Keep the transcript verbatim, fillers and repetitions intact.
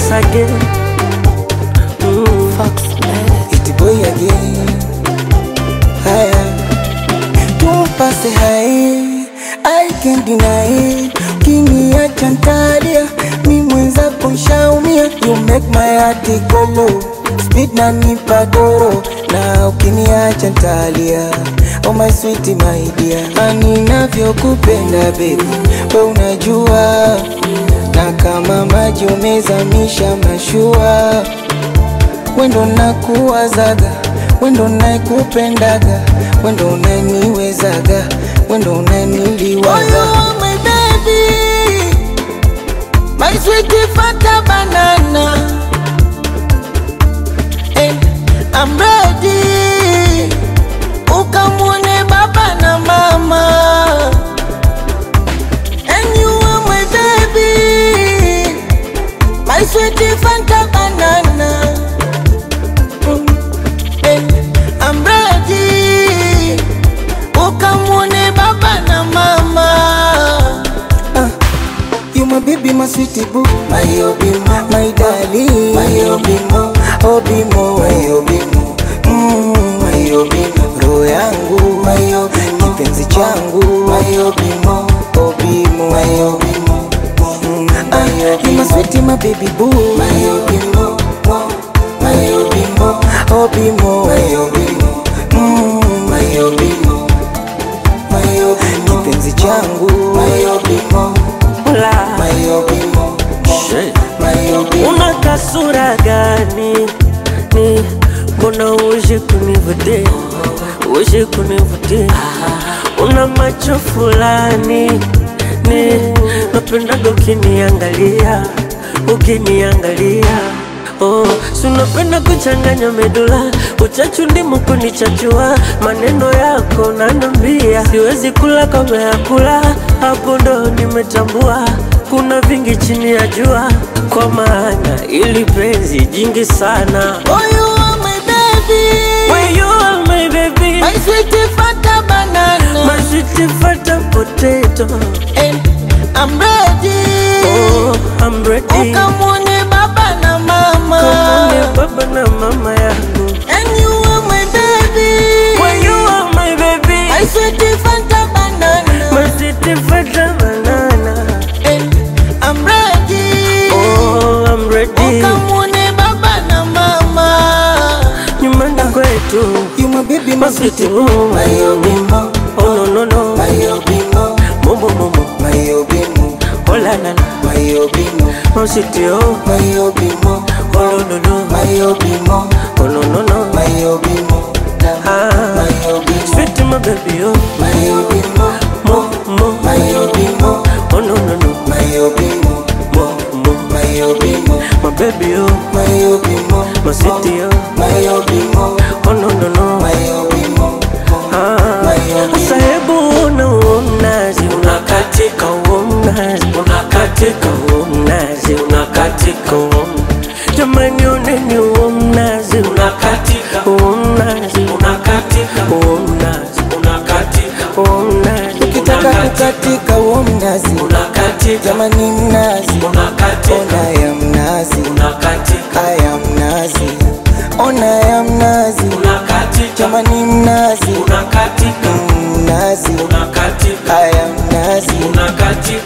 once again. Mm. Fox, it's boy again. Haya, tumpase hai, I can't deny it. Ukiniacha ntalia, mi mwenzako nshaumia. You make my heart go low, speed na nipa doro. Na ukiniacha ntalia, oh my sweet my dear. Ani navyokupenda baby, we unajua. Na kama maji umezamisha mashua, wendo nakuwazaga, wendo naikupendaga, wendo unaniwezaga, wendo unaniliwaza. Oh my baby, my sweet fata banana, and I'm ready. Ukamwone baba na mama, and you are my baby, my sweet fata banana. I'm ready. Ukamwone baba na mama. uh, You my baby, my sweetie boo, my obimo, my darling, my obimo, obimo, my obimo, mm, my obimo, roho yangu, my obimo, kipenzi changu, my obimo, obimo, my obimo, mm, my obimo. You my sweetie, my baby boo, my obimo, my obimo, obimo, my obimo, mm, my obimo, my obimo, kipenzi changu, my obimo, my obimo, my obimo. Una kasura gani ni, mbona uje kunivutia, uje kunivutia. Una macho fulani ni, napendaga ukiniangalia, ukiniangalia. Oh, sunapenda kuchanganya medula, uchachu ndimu kunichachua. Maneno yako nanambia, siwezi kula kama ya kula. Hapo ndo nimetambua, kuna vingi chini ya jua. Kwa maana ili penzi jingi sana. Oh, you are my baby, Where you are my baby, my sweet fata banana, my sweet fata potato, and I'm ready. Oh, I'm ready. Ukamwone baba na mama, Ukamwone baba na mama yangu, and you are my baby, where you are my baby, my sweet fata banana, my sweet fata banana, and I'm ready. oh, I'm ready. Ukamwone baba na mama, Nyumbani kwetu, you my baby, my sweet boo, my obimo, oh no no no, my obimo, momo momo, my obimo, oh la la la, my obimo, my sweet oh, my obimo, oh no no no, my obimo, oh no no no, my obimo, ah, my obimo, sweet my baby oh, my obimo, mo mo, my obimo, oh no no no, my obimo, mo mo, my obimo, my baby oh, my obimo, my sweet oh, my obimo, oh no no no, my obimo, ah, my obimo. sasa hebu una unazi, unakatika unazi, unakatika unazi, unakatika unazi. Jamani uneni unazi, unakatika unazi, unakatika unazi, unakatika unazi. Ukitaka kukatika uo mnazi, Unakatika, jamani mnazi, unakatika, ona ya mnazi, unakatika, aya mnazi, ona ya mnazi, unakatika, jamani mnazi, unakatika, mnazi, unakatika, aya mnazi. unakatika.